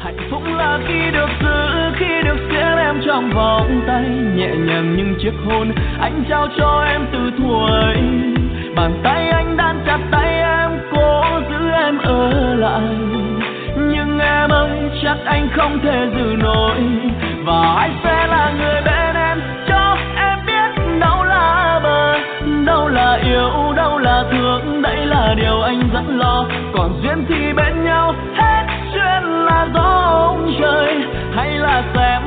Hạnh phúc là khi được giữ, khi được siết em trong vòng tay, nhẹ nhàng những chiếc hôn anh trao cho em từ thuở ấy. Bàn tay anh đan chặt tay em, cố giữ em ở lại. Nhưng em ơi, chắc anh không thể giữ nổi, và ai sẽ là người bên em cho em biết đâu là bờ, đâu là yêu, đâu là thương. Đấy là điều anh rất lo. Còn duyên thì bên nhau, hết duyên là gió ông trời, hay là xem